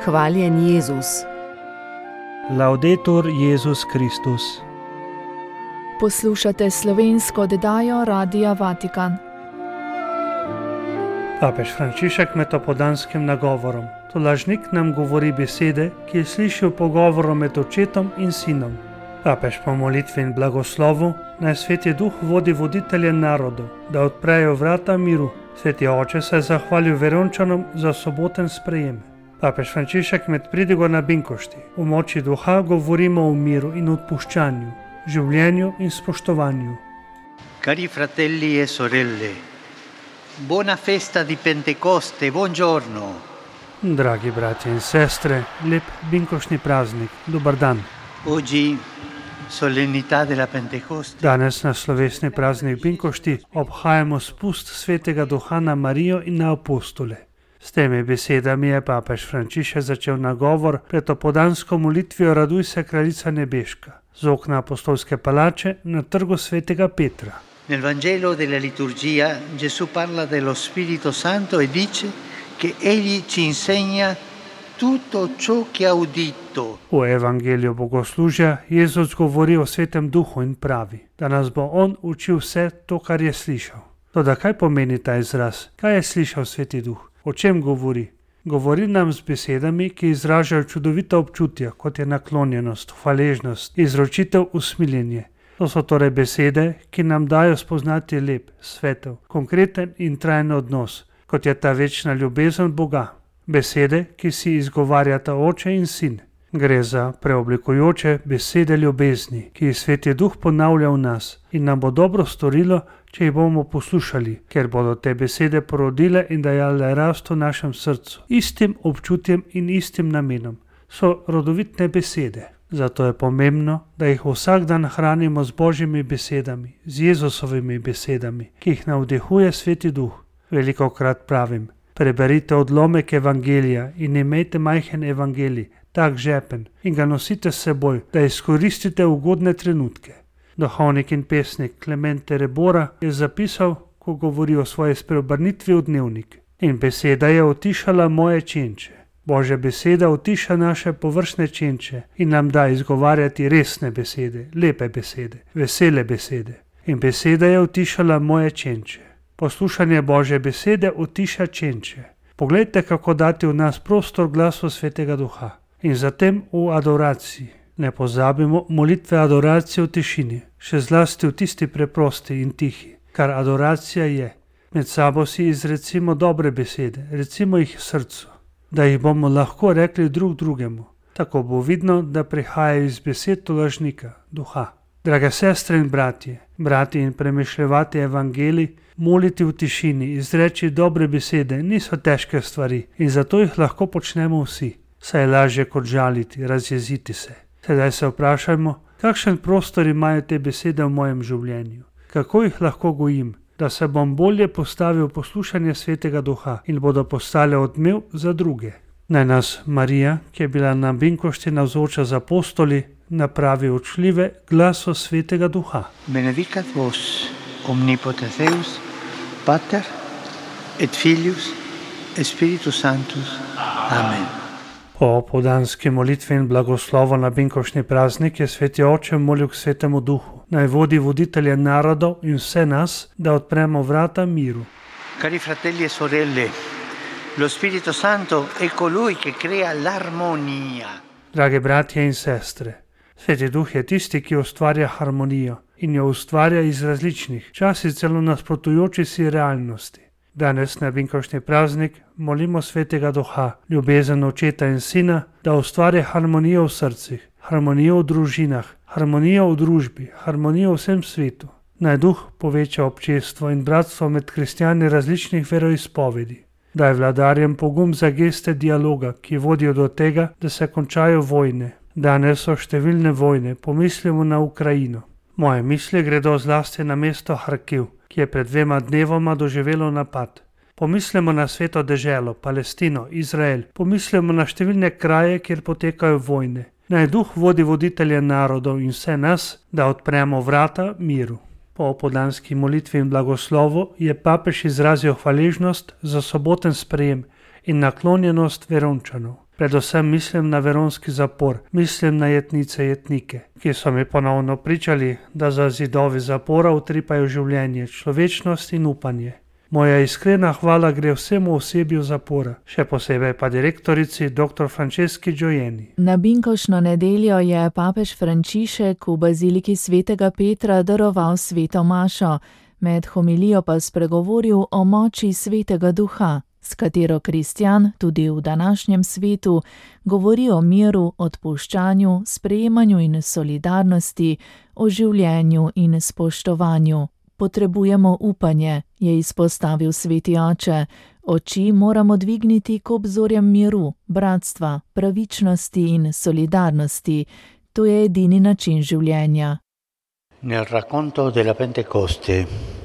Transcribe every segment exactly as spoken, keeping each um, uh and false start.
Hvaljen Jezus. Laudetur Jezus Kristus. Poslušate slovensko oddajo Radia Vatikan. Papež Frančišek med opoldanskim nagovorom. Tolažnik nam govori besede, ki je slišal pogovor med očetom in sinom. Papež po molitvi in blagoslovu naj Sveti Duh vodi voditelje narodov, da odprejo vrata miru. Sveti oče se je zahvalil Verončanom za soboten sprejem. Papež Frančišek med pridigo na Binkošti v moči duha govorimo o miru in odpuščanju, življenju in spoštovanju. Cari fratelli e sorelle, buona festa di Pentecoste, buongiorno. Dragi bratje in sestre, lep binkoštni praznik, dober dan. Oggi solennità della Pentecoste. Danes na slovesni praznik Binkošti obhajamo spust Svetega Duha na Marijo in na apostole. S temi besedami je papež Frančišek začel nagovor pred opoldansko molitvijo Raduj se, kraljica nebeška, z okna apostolske palače na trgu Svetega Petra. Nel Vangelo della liturgia Gesù parla dello Spirito Santo e dice che egli ci insegna tutto ciò che ha udito. V evangeliju bogoslužja Jezus govori o Svetem Duhu in pravi, da nas bo on učil vse to, kar je slišal. Toda kaj pomeni ta izraz? Kaj je slišal Sveti Duh? O čem govori? Govori nam z besedami, ki izražajo čudovita občutja, kot je naklonjenost, hvaležnost, izročitev, usmiljenje. To so torej besede, ki nam dajo spoznati lep, svetel, konkreten in trajen odnos, kot je ta večna ljubezen Boga. Besede, ki si izgovarjata oče in sin. Gre za preoblikujoče besede ljubezni, ki jih Sveti Duh ponavlja v nas in nam bo dobro storilo, če jih bomo poslušali, ker bodo te besede porodile in dajale rast v našem srcu. Istim občutjem in istim namenom so rodovitne besede. Zato je pomembno, da jih vsak dan hranimo z Božjimi besedami, z Jezusovimi besedami, ki jih navdihuje Sveti Duh. Velikokrat pravim, preberite odlomek evangelija in imejte majhen evangelij, tak žepen, in ga nosite s seboj, da izkoristite ugodne trenutke. Duhovnik in pesnik Clemente Rebora je zapisal, ko govori o svoji spreobrnitvi v dnevnik. In beseda je utišala moje čenče. Božja beseda utiša naše površne čenče in nam da izgovarjati resne besede, lepe besede, vesele besede. In beseda je utišala moje čenče. Poslušanje Božje besede utiša čenče. Poglejte, kako dati v nas prostor glasu Svetega Duha. In zatem v adoraciji. Ne pozabimo molitve adoracije v tišini, še zlasti v tisti preprosti in tihi, kar adoracija je. Med sabo si izrecimo dobre besede, recimo jih srcu, da jih bomo lahko rekli drug drugemu. Tako bo vidno, da prihajajo iz besed tolažnika, duha. Drage sestre in bratje, brati in premišljevati evangelij, moliti v tišini, izreči dobre besede niso težke stvari in zato jih lahko počnemo vsi. Saj je lažje kot žaliti, razjeziti se. Sedaj se vprašajmo, kakšen prostor imajo te besede v mojem življenju. Kako jih lahko gojim, da se bom bolje postavil v poslušanje Svetega Duha in bodo postale odmev za druge. Naj nas Marija, ki je bila na Binkošti navzoča z apostoli, napravi učljive glaso Svetega Duha. Benedicat vos omnipotens Deus, Pater et Filius et Spiritus Sanctus. Amen. Po opoldanski molitvi in blagoslovu na Binkoštni praznik je Sveti oče molil k Svetemu Duhu, naj vodi voditelje narodov in vse nas, da odpremo vrata miru. Cari fratelli e sorelle, lo Spirito Santo è colui che crea l'armonia. Dragi bratje in sestre, Sveti Duh je tisti, ki ustvarja harmonijo in jo ustvarja iz različnih, včasih celo nasprotujočih si realnosti. Danes na Binkoštni praznik molimo Svetega Duha, ljubezen očeta in sina, da ustvari harmonijo v srcih, harmonijo v družinah, harmonijo v družbi, harmonijo v vsem svetu. Naj Duh poveča občestvo in bratstvo med kristjani različnih veroizpovedi. Daj vladarjem pogum za geste dialoga, ki vodijo do tega, da se končajo vojne. Danes so številne vojne, pomislimo na Ukrajino. Moje misli gredo zlasti na mesto Harkiv, ki je pred dvema dnevoma doživelo napad. Pomislimo na sveto deželo, Palestino, Izrael, pomislimo na številne kraje, kjer potekajo vojne. Naj Duh vodi voditelje narodov in vse nas, da odpremo vrata miru. Po opoldanski molitvi in blagoslovu je papež izrazil hvaležnost za soboten sprejem in naklonjenost Verončanov. Predvsem mislim na veronski zapor, mislim na jetnice jetnike, ki so mi ponovno pričali, da za zidovi zapora utripajo življenje, človečnost in upanje. Moja iskrena hvala gre vsemu osebju zapora, še posebej pa direktorici dr. Franceski Gioieni. Na binkovšno nedeljo je papež Frančišek v baziliki svetega Petra daroval sveto mašo, med homilijo pa spregovoril o moči svetega duha, s katero kristjan tudi v današnjem svetu govori o miru, odpuščanju, sprejemanju in solidarnosti, o življenju in spoštovanju. Potrebujemo upanje, je izpostavil sveti oče. Oči moramo dvigniti k obzorjem miru, bratstva, pravičnosti in solidarnosti. To je edini način življenja. Nel racconto della Pentecoste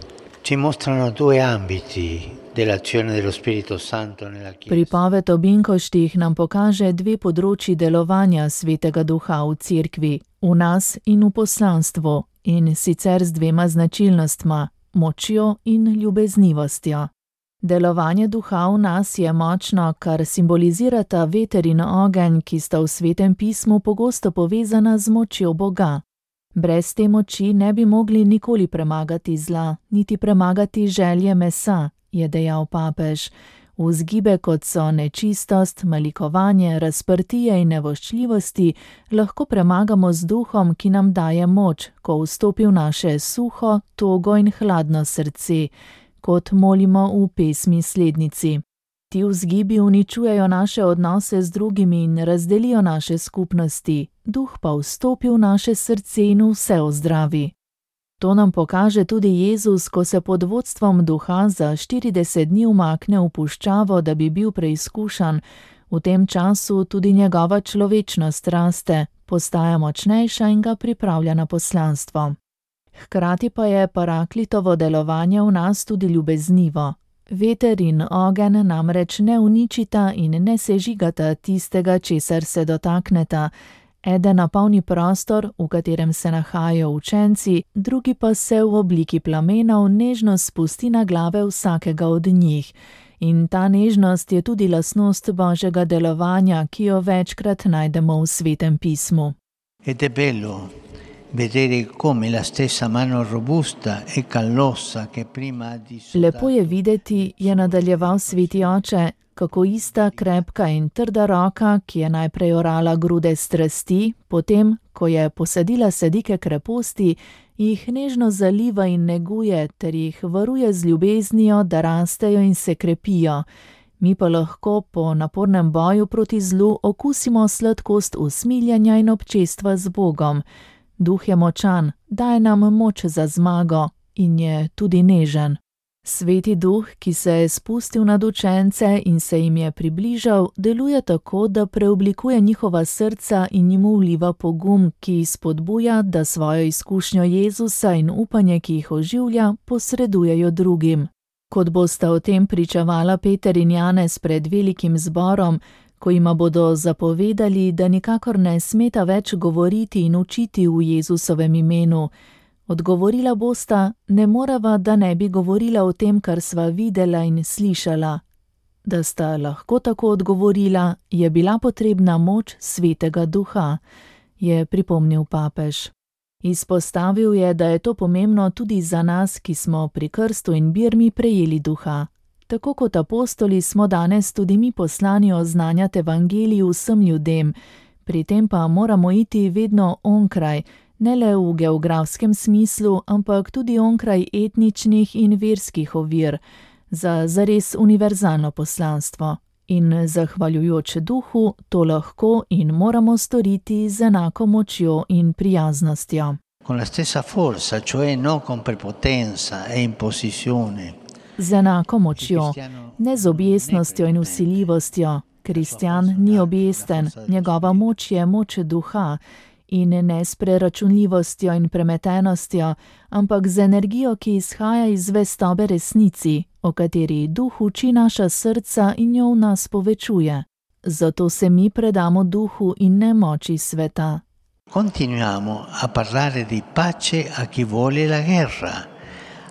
ci mostrano due ambiti dell'azione dello Spirito Santo nella Chiesa. Pripoved o binkoštih nam pokaže dve področji delovanja svetega duha v cerkvi, v nas in v poslanstvu. In sicer z dvema značilnostma, močjo in ljubeznivostjo. Delovanje duha v nas je močno, kar simbolizirata veter in ogenj, ki sta v svetem pismu pogosto povezana z močjo Boga. Brez te moči ne bi mogli nikoli premagati zla, niti premagati želje mesa, je dejal papež. Vzgibe, kot so nečistost, malikovanje, razprtije in nevoščljivosti, lahko premagamo z duhom, ki nam daje moč, ko vstopi v naše suho, togo in hladno srce, kot molimo v pesmi Slednici. Ti vzgibi uničujejo naše odnose z drugimi in razdelijo naše skupnosti, duh pa vstopi v naše srce in vse ozdravi. To nam pokaže tudi Jezus, ko se pod vodstvom duha za štirideset dni umakne v puščavo, da bi bil preizkušan. V tem času tudi njegova človečnost raste, postaja močnejša in ga pripravlja na poslanstvo. Hkrati pa je Paraklitovo delovanje v nas tudi ljubeznivo. Veter in ogenj namreč ne uničita in ne sežigata tistega, česar se dotakneta. Eden napolni prostor, v katerem se nahajajo učenci, drugi pa se v obliki plamenov nežno spusti na glave vsakega od njih. In ta nežnost je tudi lastnost Božjega delovanja, ki jo večkrat najdemo v svetem pismu. Ed è bello vedere come la stessa mano robusta e callosa che prima ha dissodato. Lepo je videti, je nadaljeval sveti oče, kako ista krepka in trda roka, ki je najprej orala grude strasti, potem, ko je posadila sadike kreposti, jih nežno zaliva in neguje ter jih varuje z ljubeznijo, da rastejo in se krepijo. Mi pa lahko po napornem boju proti zlu okusimo sladkost usmiljanja in občestva z Bogom. Duh je močan, daje nam moč za zmago in je tudi nežen. Sveti duh, ki se je spustil nad učence in se jim je približal, deluje tako, da preoblikuje njihova srca in jim vliva pogum, ki spodbuja, da svojo izkušnjo Jezusa in upanje, ki jih oživlja, posredujejo drugim. Kot bosta o tem pričevala Peter in Janez pred velikim zborom, ko jima bodo zapovedali, da nikakor ne smeta več govoriti in učiti v Jezusovem imenu. Odgovorila bosta, ne morava, da ne bi govorila o tem, kar sva videla in slišala. Da sta lahko tako odgovorila, je bila potrebna moč svetega duha, je pripomnil papež. Izpostavil je, da je to pomembno tudi za nas, ki smo pri krstu in birmi prejeli duha. Tako kot apostoli smo danes tudi mi poslani oznanjati evangelij vsem ljudem, pri tem pa moramo iti vedno onkraj, ne le v geografskem smislu, ampak tudi onkraj etničnih in verskih ovir, za zares univerzalno poslanstvo. In zahvaljujoč duhu to lahko in moramo storiti z enako močjo in prijaznostjo. Con la stessa forza, cioè non con prepotenza e imposizione. Z enako močjo, ne z objesnostjo in vsiljivostjo. Kristjan ni objesten, njegova moč je moč duha, in ne s preračunljivostjo in premetenostjo, ampak z energijo, ki izhaja iz zvestobe resnici, o kateri duh uči naša srca in jo v nas povečuje. Zato se mi predamo duhu in ne moči sveta. Continuiamo a parlare di pace a chi vuole la guerra,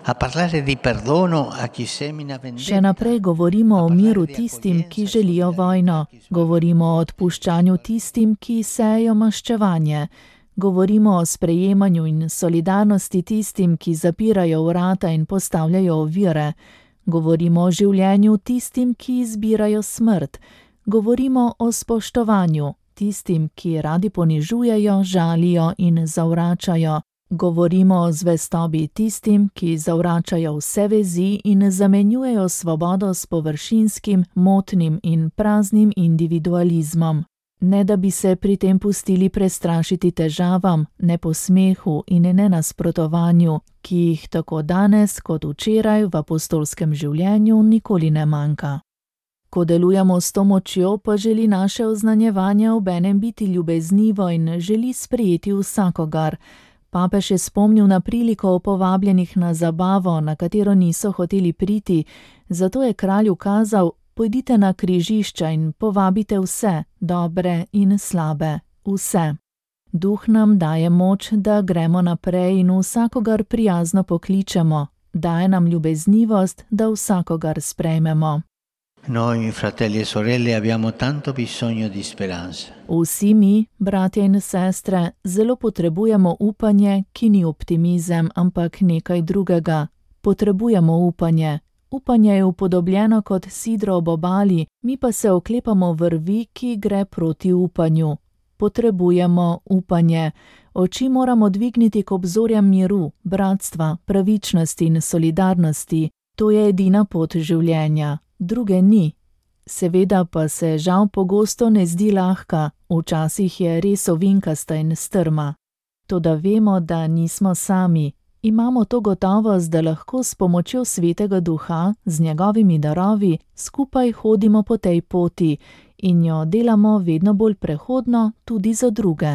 a parlare di perdono a chi semina vendetta. Še naprej govorimo o miru tistim, ki želijo vojno. Govorimo o odpuščanju tistim, ki sejo maščevanje. Govorimo o sprejemanju in solidarnosti tistim, ki zapirajo vrata in postavljajo ovire. Govorimo o življenju tistim, ki izbirajo smrt. Govorimo o spoštovanju tistim, ki radi ponižujejo, žalijo in zavračajo. Govorimo o zvestobi tistim, ki zavračajo vse vezi in zamenjujejo svobodo s površinskim, motnim in praznim individualizmom. Ne da bi se pri tem pustili prestrašiti težavam, ne posmehu in ne nasprotovanju, ki jih tako danes kot včeraj v apostolskem življenju nikoli ne manjka. Ko delujemo s to močjo, pa želi naše oznanjevanje obenem biti ljubeznivo in želi sprejeti vsakogar. Papež je spomnil na priliko o povabljenih na zabavo, na katero niso hoteli priti, zato je kralj ukazal: pojdite na križišča in povabite vse, dobre in slabe, vse. Duh nam daje moč, da gremo naprej in vsakogar prijazno pokličemo, daje nam ljubeznivost, da vsakogar sprejmemo. Noi, fratelli e sorelle, abbiamo tanto bisogno di speranza. Vsi mi, bratje in sestre, zelo potrebujemo upanje, ki ni optimizem, ampak nekaj drugega. Potrebujemo upanje. Upanje je upodobljeno kot sidro ob obali, mi pa se oklepamo vrvi, ki gre proti upanju. Potrebujemo upanje. Oči moramo dvigniti k obzorjem miru, bratstva, pravičnosti in solidarnosti. To je edina pot življenja. Druge ni. Seveda pa se žal pogosto ne zdi lahka, včasih je res ovinkasta in strma. Toda vemo, da nismo sami. Imamo to gotovost, da lahko s pomočjo Svetega Duha, z njegovimi darovi, skupaj hodimo po tej poti in jo delamo vedno bolj prehodno tudi za druge.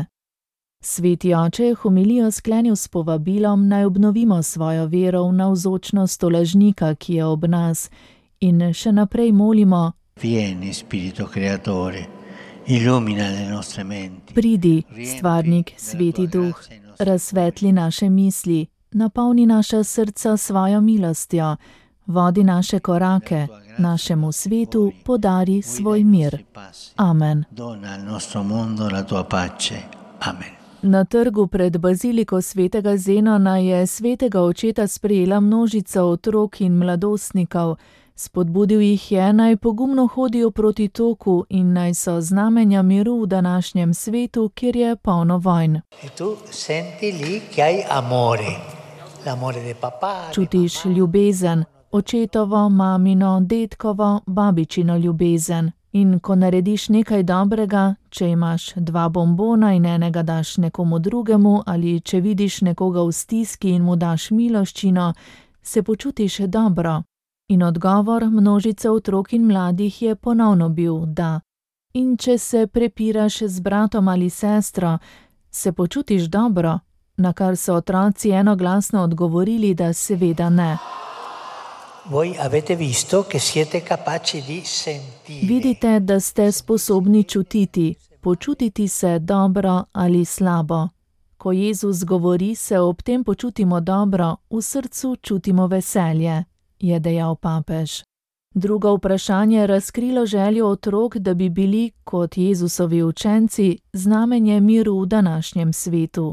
Sveti oče je homilijo sklenil s povabilom, naj obnovimo svojo vero v navzočnost lažnika, ki je ob nas, in še naprej molimo: Vieni, Spirito Creatore, illumina le nostre menti. Pridi, stvarnik, Sveti Duh, razsvetli naše misli, napolni naša srca svojo milostjo, vodi naše korake, našemu svetu podari svoj mir. Amen. Dona al nostro mondo la tua pace. Amen. Na trgu pred baziliko svetega Zenona je svetega očeta sprejela množica otrok in mladostnikov. Spodbudil jih je, naj pogumno hodijo proti toku in naj so znamenja miru v današnjem svetu, kjer je polno vojn. Čutiš ljubezen, očetovo, mamino, dedkovo, babičino ljubezen. In ko narediš nekaj dobrega, če imaš dva bombona in enega daš nekomu drugemu, ali če vidiš nekoga v stiski in mu daš miloščino, se počutiš dobro. In odgovor množice otrok in mladih je ponovno bil da. In če se prepiraš z bratom ali sestro, se počutiš dobro, na kar so otroci enoglasno odgovorili, da seveda ne. Vidite, da ste sposobni čutiti, počutiti se dobro ali slabo. Ko Jezus govori, se ob tem počutimo dobro, v srcu čutimo veselje, je dejal papež. Drugo vprašanje je razkrilo željo otrok, da bi bili, kot Jezusovi učenci, znamenje miru v današnjem svetu.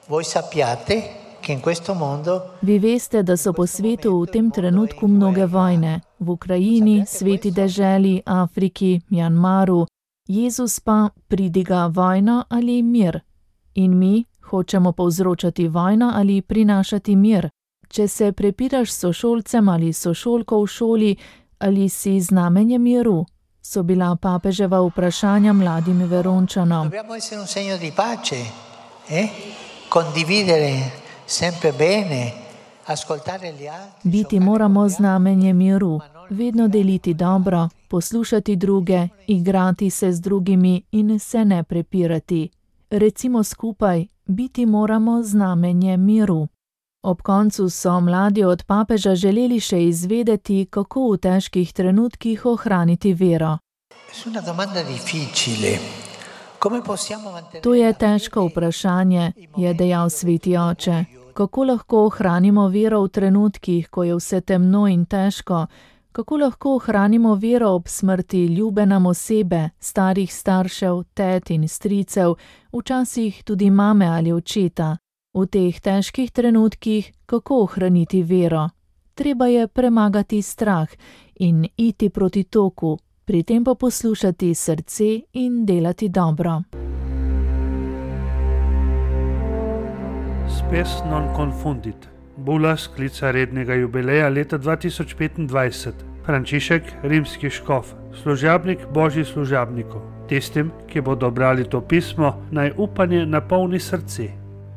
Vi veste, da so po svetu v tem trenutku mnoge vojne, v Ukrajini, Sveti deželi, Afriki, Mjanmaru. Jezus pa pridiga vojno ali mir. In mi hočemo povzročati vojno ali prinašati mir. Če se prepiraš s sošolcem ali sošolko v šoli, ali si znamenje miru, so bila papeževa vprašanja mladim Verončanom. Dobbiamo essere un segno di pace, eh? Condividere sempre bene, ascoltare gli altri. Biti moramo znamenje miru, vedno deliti dobro, poslušati druge, igrati se z drugimi in se ne prepirati. Recimo skupaj, biti moramo znamenje miru. Ob koncu so mladi od papeža želeli še izvedeti, kako v težkih trenutkih ohraniti vero. To je težko vprašanje, je dejal Sveti oče. Kako lahko ohranimo vero v trenutkih, ko je vse temno in težko? Kako lahko ohranimo vero ob smrti ljube nam osebe, starih staršev, tet in stricev, včasih tudi mame ali očeta? V teh težkih trenutkih kako ohraniti vero? Treba je premagati strah in iti proti toku, pri tem pa poslušati srce in delati dobro. Spes non confundit. Bula sklica rednega jubileja leta dva tisoč petindvajset. Frančišek, rimski škof, služabnik božjih služabnikov. Tistim, ki bodo brali to pismo, naj upanje napolni srce.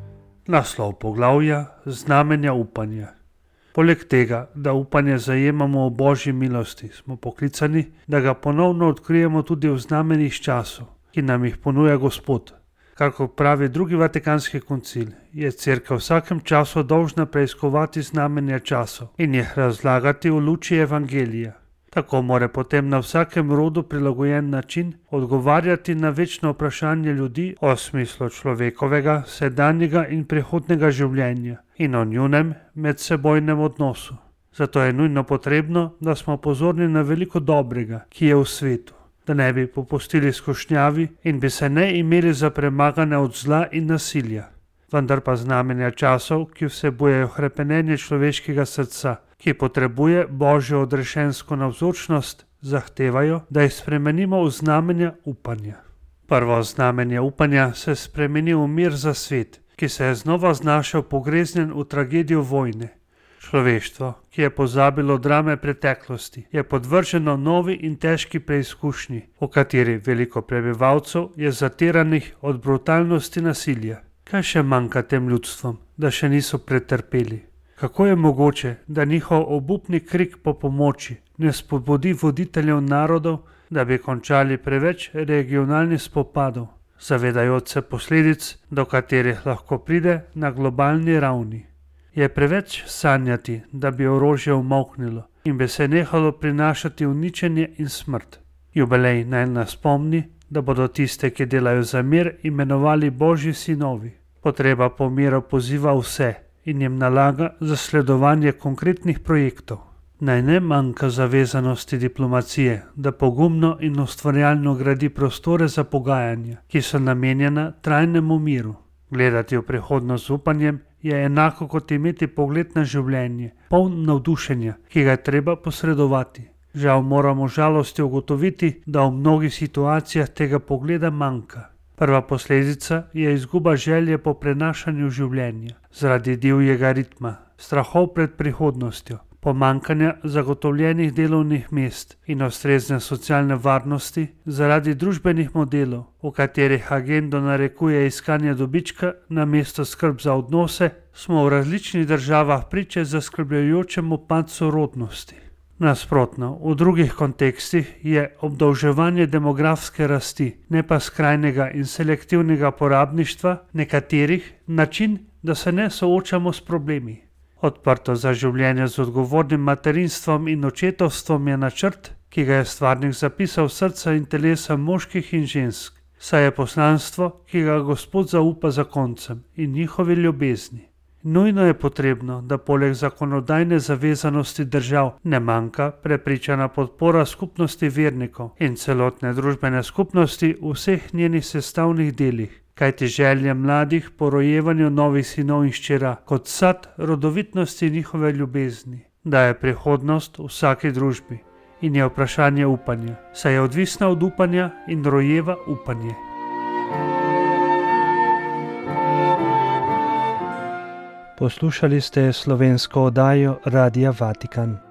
Naslov poglavja: Znamenja upanja. Poleg tega, da upanje zajemamo v božji milosti, smo poklicani, da ga ponovno odkrijemo tudi v znamenjih časov, ki nam jih ponuja Gospod. Kako pravi drugi vatikanski koncil, je Cerkev v vsakem času dolžna preiskovati znamenja časov in jih razlagati v luči evangelija. Tako mora potem na vsakem rodu prilagojen način odgovarjati na večno vprašanje ljudi o smislu človekovega, sedanjega in prihodnega življenja in o njunem medsebojnem odnosu. Zato je nujno potrebno, da smo pozorni na veliko dobrega, ki je v svetu, da ne bi popustili skušnjavi in bi se ne imeli za premagane od zla in nasilja. Vendar pa znamenja časov, ki vsebujejo hrepenenje človeškega srca, ki potrebuje božjo odrešensko navzočnost, zahtevajo, da jih spremenimo v znamenja upanja. Prvo znamenje upanja se spremeni v mir za svet, ki se je znova znašel pogreznjen v tragedijo vojne. Človeštvo, ki je pozabilo drame preteklosti, je podvrženo novi in težki preizkušnji, v kateri veliko prebivalcev je zatiranih od brutalnosti nasilja. Kaj še manjka tem ljudstvom, da še niso pretrpeli? Kako je mogoče, da njihov obupni krik po pomoči ne spodbudi voditeljev narodov, da bi končali preveč regionalnih spopadov, zavedajoč se posledic, do katerih lahko pride na globalni ravni? Je preveč sanjati, da bi orožje umolknilo in bi se nehalo prinašati uničenje in smrt. Jubilej naj nas spomni, da bodo tiste, ki delajo za mir, imenovali božji sinovi. Potreba po miru poziva vse in jim nalaga zasledovanje konkretnih projektov. Naj ne manjka zavezanosti diplomacije, da pogumno in ustvarjalno gradi prostore za pogajanja, ki so namenjena trajnemu miru. Gledati v prihodnost z upanjem je enako kot imeti pogled na življenje, poln navdušenja, ki ga je treba posredovati. Žal moramo žalosti ugotoviti, da v mnogih situacijah tega pogleda manjka. Prva posledica je izguba želje po prenašanju življenja, zaradi divjega ritma, strahov pred prihodnostjo, pomanjkanja zagotovljenih delovnih mest in ustrezne socialne varnosti, zaradi družbenih modelov, v katerih agendo narekuje iskanje dobička namesto skrb za odnose, smo v različnih državah priče zaskrbljujočemu padcu rodnosti. Nasprotno, v drugih kontekstih je obdolževanje demografske rasti, ne pa skrajnega in selektivnega porabništva nekaterih, način, da se ne soočamo s problemi. Odprto za življenje z odgovornim materinstvom in očetovstvom je načrt, ki ga je stvarnik zapisal v srca in telesa moških in žensk, saj je poslanstvo, ki ga Gospod zaupa zakoncem in njihovi ljubezni. Nujno je potrebno, da poleg zakonodajne zavezanosti držav ne manjka prepričana podpora skupnosti vernikov in celotne družbene skupnosti v vseh njenih sestavnih delih, kajti želje mladih po rojevanju novih sinov in hčera kot sad rodovitnosti njihove ljubezni daje prihodnost v vsaki družbi in je vprašanje upanja, saj je odvisna od upanja in rojeva upanje. Poslušali ste slovensko oddajo Radia Vatikan.